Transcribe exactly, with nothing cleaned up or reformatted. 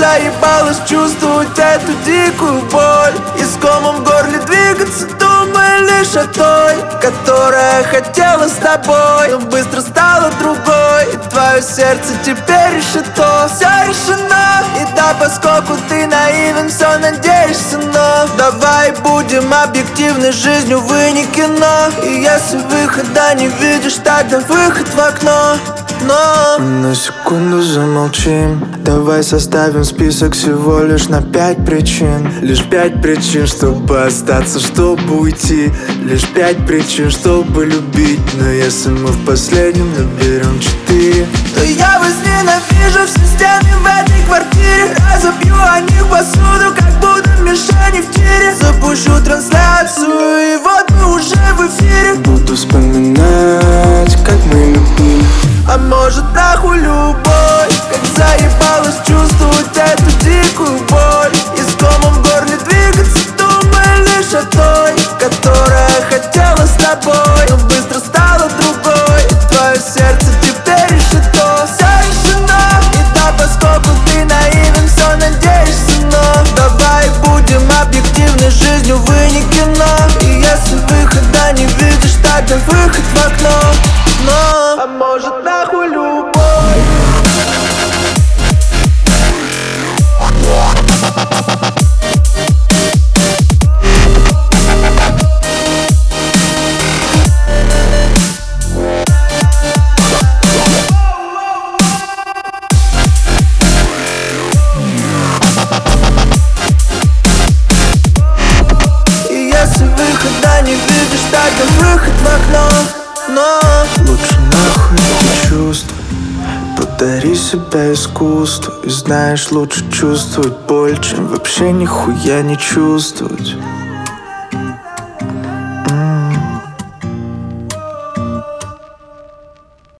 заебалось чувствовать эту дикую боль, и с комом в горле двигаться, думая лишь о той, которая хотела с тобой, но быстро стала другой. И твое сердце теперь решето, все решено. И да, поскольку ты наивен, все надеешься, но давай будем объективны, жизнь, увы, не кино. И если выхода не видишь, тогда выход в окно. Но на секунду замолчим. Давай составим список всего лишь на пять причин. Лишь пять причин, чтобы остаться, чтобы уйти. Лишь пять причин, чтобы любить. Но если мы в последнем наберем четыре, то я возненавижу все стены в этой квартире. Разобью о них посуду, как будто мишени в тире. Запущу трансляцию, и вот мы уже в эфире. буду вспоминать, как мы любили. А может нахуй любовь, как заебалось чувствовать эту дикую боль, и с комом в горле двигаться, думая лишь о той, которая хотела с тобой, но быстро стала другой. И твое сердце теперь решето, все решено. И да, поскольку ты наивен, все надеешься, но давай будем объективны, жизнь, увы, не кино. И если выхода не видишь, тогда выход в окно. Но, а может нахуй любовь. И если выхода не видишь, тогда выход в окно. Но лучше нахуй эти чувства, подари себя искусству. И знаешь, лучше чувствовать боль, чем вообще нихуя не чувствовать.